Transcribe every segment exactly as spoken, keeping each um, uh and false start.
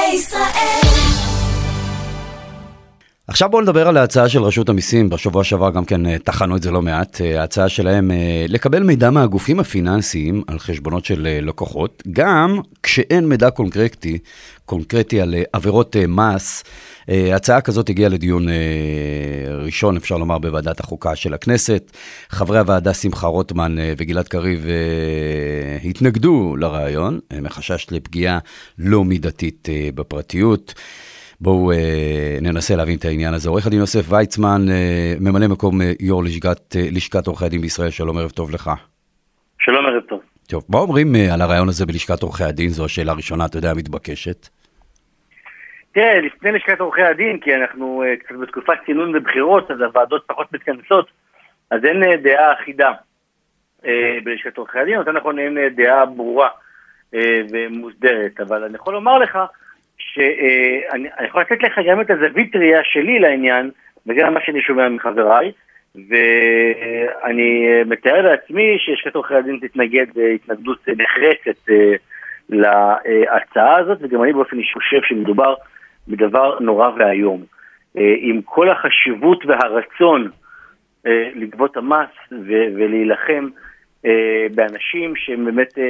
ישראל. עכשיו בואו נדבר על ההצעה של רשות המיסים. בשבוע שעבר גם כן תחנו את זה לא מעט. ההצעה שלהם לקבל מידע מהגופים הפיננסיים על חשבונות של לקוחות, גם כשאין מידע קונקרטי, קונקרטי על עבירות מס. הצעה כזאת הגיעה לדיון ראשון, אפשר לומר, בוועדת החוקה של הכנסת. חברי הוועדה שמחה רוטמן וגלעד קריב התנגדו לרעיון, מחשש לפגיעה לא מידתית בפרטיות. בואו אה, ננסה להבין את העניין הזה. עורך הדין יוסף ויצמן, אה, ממלא מקום אה, יו"ר לשכת, אה, לשכת עורכי הדין בישראל. שלום, ערב טוב לך. שלום, ערב טוב. טוב, מה אומרים אה, על הרעיון הזה בלשכת עורכי הדין? זו השאלה הראשונה, אתה יודע, מתבקשת. תראה, לפני לשכת עורכי הדין, כי אנחנו אה, קצת בתקופת צינון ובחירות, אז הוועדות פחות מתכנסות, אז אין אה, דעה אחידה אה, בלשכת עורכי הדין, אותה נכון אין אה, דעה ברורה אה, ומוסדרת, אבל אני יכול לומר לך, שאני יכול לתת לך גם את הזווית ראייה שלי לעניין, וגם מה שאני שומע מחבריי, ואני מתאר לעצמי שלשכת עורכי הדין תתנגד התנגדות נחרצת להצעה הזאת, וגם אני באופן אישי חושב שמדובר בדבר נורא והיום. עם כל החשיבות והרצון לגבות המס ולהילחם באנשים שהם באמת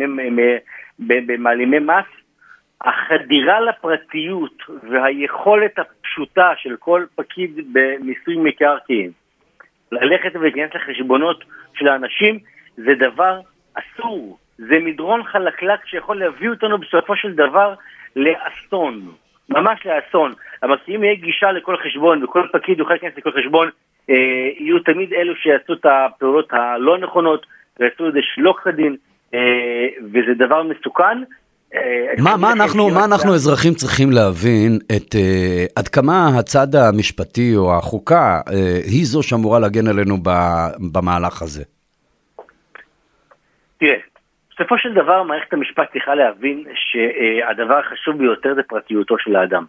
מעלימי מס, החדירה לפרטיות והיכולת הפשוטה של כל פקיד במיסוי מקרקעין ללכת ולהיכנס לחשבונות של האנשים זה דבר אסור, זה מדרון חלקלק שיכול להביא אותנו בסופו של דבר לאסון, ממש לאסון. אבל אם יהיה גישה לכל חשבון וכל פקיד יוכל להיכנס לכל חשבון, אה, יהיו תמיד אלו שיעשו את הפעולות הלא נכונות ויעשו את זה שלא כדין, אה, וזה דבר מסוכן. מה, מה אנחנו, מה אנחנו אזרחים צריכים להבין את uh, עד כמה הצד המשפטי או החוקה uh, היא זו שאמורה להגן עלינו במהלך הזה? תראה, בסופו של דבר מערכת המשפט צריכה להבין שהדבר החשוב ביותר זה פרטיותו של האדם.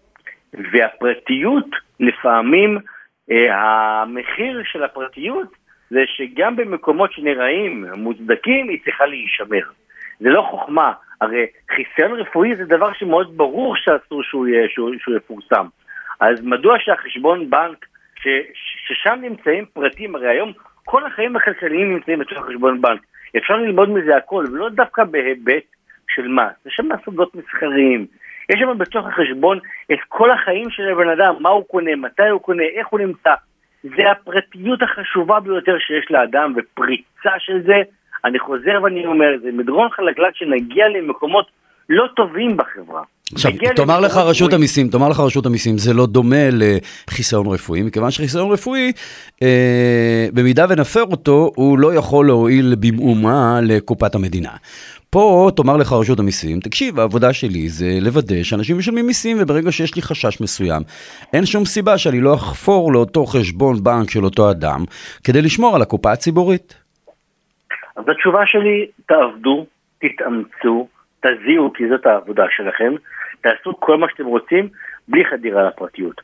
והפרטיות, לפעמים uh, המחיר של הפרטיות זה שגם במקומות שנראים מוצדקים היא צריכה להישמר. זה לא חוכמה. הרי חיסיון רפואי זה דבר שמאוד ברור שאסור שהוא, שהוא, שהוא יפורסם. אז מדוע שהחשבון בנק, ש, ששם נמצאים פרטים, הרי היום כל החיים הכלכליים נמצאים בתוך החשבון בנק. אפשר ללמוד מזה הכל, ולא דווקא בהיבט של מס. יש שם סודות מסחריים. יש שם בתוך החשבון את כל החיים של הבן אדם, מה הוא קונה, מתי הוא קונה, איך הוא נמצא. זה הפרטיות החשובה ביותר שיש לאדם, ופריצה של זה, אני חוזר ואני אומר, זה מדרון חלקלק שנגיע למקומות לא טובים בחברה. עכשיו, תאמר לך רשות המיסים, תאמר לך רשות המיסים, זה לא דומה לחיסיון רפואי, מכיוון שחיסיון רפואי, אה, במידה ונפר אותו, הוא לא יכול להועיל במאומה לקופת המדינה. פה תאמר לך רשות המיסים, תקשיב, העבודה שלי זה לוודא שאנשים משלמים מיסים, וברגע שיש לי חשש מסוים, אין שום סיבה שאני לא אחפור לאותו חשבון בנק של אותו אדם, כדי לשמור על הקופה הציבורית. אז התשובה שלי, תעבדו, תתאמצו, תזיעו, כי זאת העבודה שלכם, תעשו כל מה שאתם רוצים, בלי חדירה לפרטיות.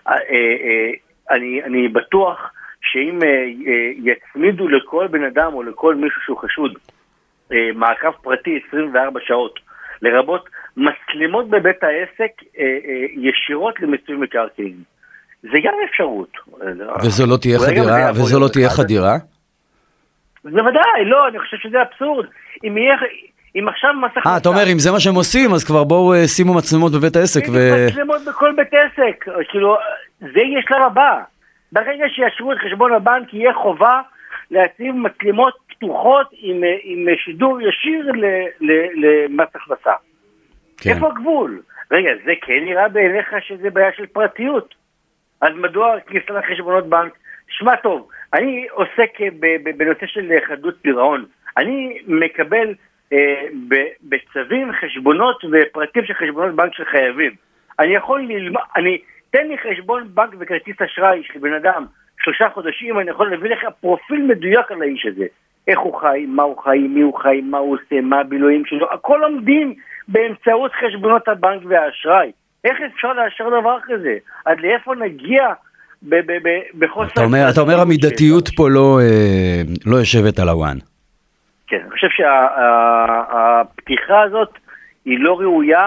אני, אני בטוח שאם יצמידו לכל בן אדם או לכל מישהו שהוא חשוד, מעקב פרטי עשרים וארבע שעות, לרבות מצלמות בבית העסק ישירות למיסוי מקרקעין. זה גם אפשרות. וזו לא תהיה חדירה? וזו לא תהיה חדירה? זה ודאי, לא, אני חושב שזה אבסורד. אם יהיה, אם עכשיו מסך... אה, אתה אומר, אם זה מה שהם עושים, אז כבר בואו שימו מצלמות בבית העסק ו... מצלמות בכל בית עסק, כאילו, זה יהיה שלב הבא. ברגע שישרו את חשבון הבנק, יהיה חובה להציב מצלמות פתוחות עם, עם שידור ישיר למס הכנסה. כן. איפה הגבול? רגע, זה כן נראה בעיניך שזה בעיה של פרטיות. אז מדוע כניסה לחשבונות בנק? שמע טוב, אני עוסק בנושא של חדלות פירעון. אני מקבל אה, בצווים חשבונות ופרטים של חשבונות בנק של חייבים. אני יכול ללמוד, אני, תן לי חשבון בנק וכרטיס אשראי של בן אדם, שלושה חודשים, אני יכול להביא לך פרופיל מדויק על האיש הזה. איך הוא חי, מה הוא חי, מי הוא חי, מה הוא עושה, מה הבילויים שלו. הכל עומדים באמצעות חשבונות הבנק והאשראי. איך אפשר לאשר דבר כזה? עד לאיפה נגיע בחוסר... אתה אומר, אתה אומר המידתיות פה לא, לא יושבת על הוואן. כן, אני חושב שהפתיחה הזאת היא לא ראויה,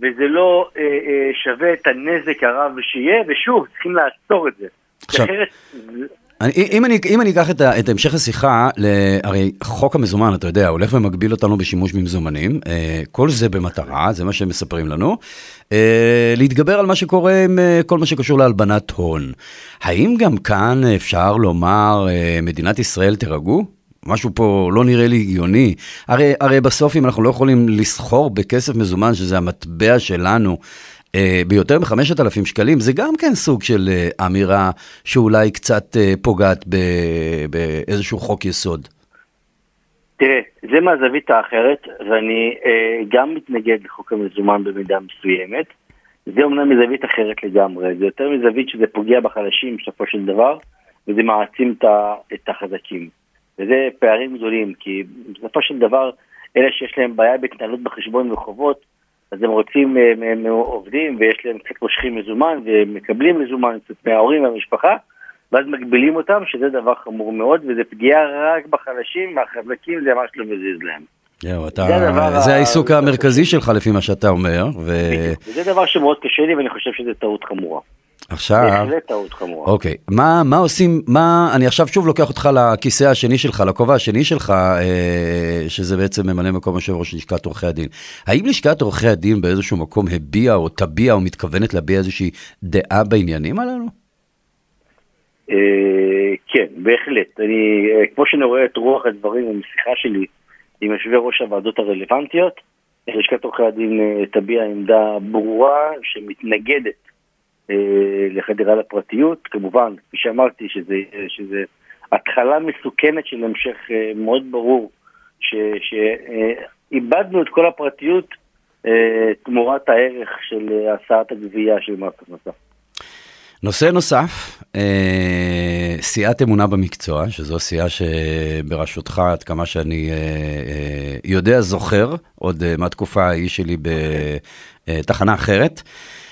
וזה לא אה, אה, שווה את הנזק הרב שיהיה, ושוב, צריכים לעצור את זה. עכשיו, אחרת... אני, אם, אני, אם אני אקח את, ה, את המשך השיחה, הרי חוק המזומן, אתה יודע, הולך ומגביל אותנו בשימוש במזומנים, אה, כל זה במטרה, זה מה שהם מספרים לנו, אה, להתגבר על מה שקורה עם אה, כל מה שקשור להלבנת הון. האם גם כאן אפשר לומר, אה, מדינת ישראל תרגעו? משהו פה לא נראה לי הגיוני. הרי, הרי בסוף אם אנחנו לא יכולים לסחור בכסף מזומן, שזה המטבע שלנו, אה, ביותר מ-חמשת אלפים שקלים, זה גם כן סוג של אה, אמירה שאולי קצת אה, פוגעת ב- באיזשהו חוק יסוד. תראה, זה מהזווית האחרת, ואני אה, גם מתנגד לחוק המזומן במידה מסוימת. זה אומנם מזווית אחרת לגמרי, זה יותר מזווית שזה פוגע בחלשים בסופו של דבר, וזה מעצים את החזקים. וזה פערים גדולים, כי בסופו של דבר, אלה שיש להם בעיה בהתנהלות בחשבון וחובות, אז הם רוצים, הם, הם עובדים, ויש להם קצת מושכים מזומן, ומקבלים מזומן קצת מההורים והמשפחה, ואז מגבילים אותם, שזה דבר חמור מאוד, וזה פגיעה רק בחלשים, מהחזקים זה ממש לא מזיז להם. יאו, אתה, זה, זה העיסוק המרכזי שלך לפי מה שאתה אומר. ו... זה דבר שמאוד קשה לי, ואני חושב שזה טעות חמורה. עכשיו, זה טעות חמורה. אוקיי, מה, מה עושים, מה, אני עכשיו שוב לוקח אותך לכיסא השני שלך, לכובע השני שלך, אה, שזה בעצם ממלא מקום יושב ראש לשכת עורכי הדין. האם לשכת עורכי הדין באיזשהו מקום הביע או תביע או מתכוונת להביע איזושהי דעה בעניינים הללו? אה, כן, בהחלט. אני, כמו שאני רואה את רוח הדברים ומשיחה שלי עם יושבי ראש הוועדות הרלוונטיות, לשכת עורכי הדין תביע עמדה ברורה שמתנגדת לחדירה לפרטיות, כמובן, כפי שאמרתי, שזה, שזה התחלה מסוכנת של המשך מאוד ברור, שאיבדנו את כל הפרטיות תמורת הערך של הסעת הגבייה של מס הכנסה. נושא נוסף, סיעת אמונה במקצוע, שזו סיעה שבראשותך, עד כמה שאני יודע, זוכר, עוד מהתקופה ההיא שלי בתחנה אחרת,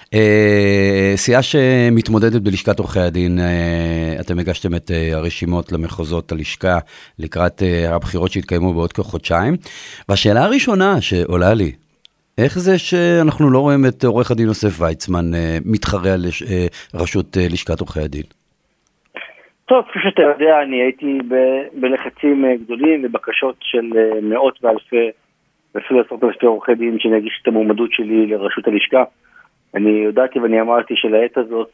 סיעה שמתמודדת בלשכת עורכי הדין, אתם הגשתם את הרשימות למחוזות הלשכה לקראת הבחירות שהתקיימו בעוד כחודשיים, והשאלה הראשונה שעולה לי, איך זה שאנחנו לא רואים את עורך הדין יוסף ויצמן מתחרה על ראשות לשכת עורכי הדין? טוב, כפי שאתה יודע, אני הייתי ב- בלחצים גדולים ובקשות של מאות ואלפי, ואפילו עשרות אלפי עורכי דין שנגיש את המועמדות שלי לראשות הלשכה. אני יודעתי ואני אמרתי שלעת הזאת,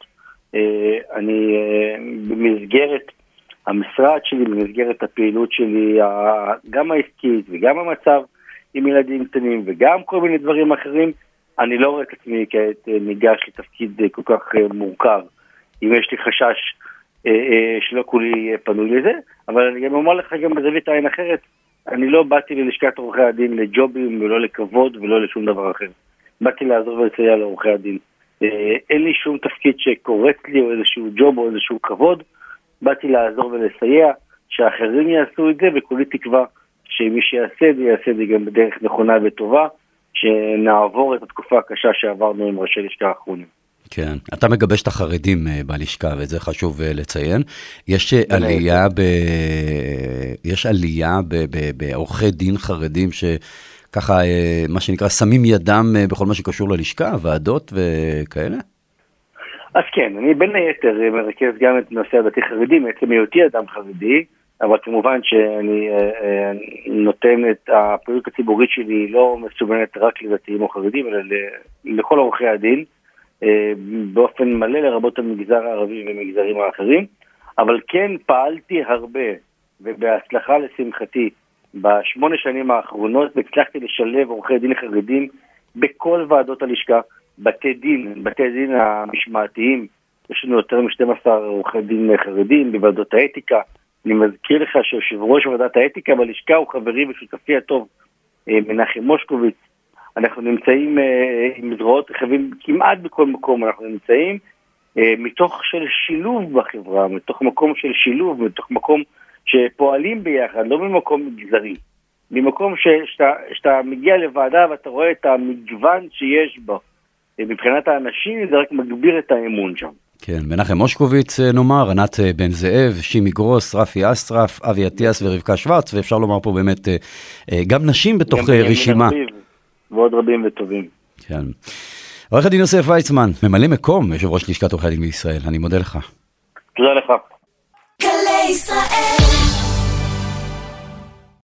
אני במסגרת המשרד שלי, במסגרת הפעילות שלי, גם העסקית וגם המצב עם ילדים קטנים וגם כל מיני דברים אחרים, אני לא רואה את עצמי כעת ניגש לתפקיד כל כך מורכב. אם יש לי חשש שלא כולי פנו לזה, אבל אני גם אומר לך גם בזווית העין אחרת, אני לא באתי ללשכת עורכי הדין לג'ובים ולא לכבוד ולא לשום דבר אחר. באתי לעזור ולסייע לעורכי הדין. אין לי שום תפקיד שקורץ לי או איזשהו ג'וב או איזשהו כבוד, באתי לעזור ולסייע, שאחרים יעשו את זה, וכולי תקווה שמי שיעשה את זה, יעשה את זה גם בדרך נכונה וטובה, שנעבור את התקופה הקשה שעברנו עם ראשי לשכה האחרונים. כן, אתה מגבש את החרדים בלשכה, וזה חשוב לציין. יש עלייה ב... יש עלייה בעורכי דין חרדים שככה, מה שנקרא, שמים ידם בכל מה שקשור ללשכה, ועדות וכאלה? אז כן, אני בין היתר מרכז גם את נושא הדתי חרדי, בעצם היותי אדם חרדי, אבל כמובן שאני נותן את הפעילות הציבורית שלי לא מסוגלת רק לדתיים או חרדים, אלא לכל עורכי הדין, באופן מלא לרבות המגזר הערבי ומגזרים האחרים, אבל כן פעלתי הרבה ובהצלחה לשמחתי בשמונה שנים האחרונות, והצלחתי לשלב עורכי דין חרדים בכל ועדות הלשכה, בתי דין, בתי דין המשמעתיים, יש לנו יותר מ-שנים עשר עורכי דין חרדים בוועדות האתיקה. אני מזכיר לך שיושב ראש ועדת האתיקה בלשכה הוא חברי ושותפי הטוב מנחם מושקוביץ. אנחנו נמצאים עם זרועות רחבים כמעט בכל מקום, אנחנו נמצאים מתוך של שילוב בחברה, מתוך מקום של שילוב, מתוך מקום שפועלים ביחד, לא במקום מגזרי, במקום שאתה, שאתה מגיע לוועדה ואתה רואה את המגוון שיש בו, מבחינת האנשים זה רק מגביר את האמון שם. כן, מנחם מושקוביץ נאמר, ענת בן זאב, שימי גרוס, רפי אסטרף, אבי אטיאס ורבקה שוורץ, ואפשר לומר פה באמת גם נשים בתוך גם רשימה. ועוד רבים וטובים. כן. עורך הדין יוסף ויצמן, ממלא מקום יושב ראש לשכת עורכי הדין בישראל, אני מודה לך. תודה לך. גלי ישראל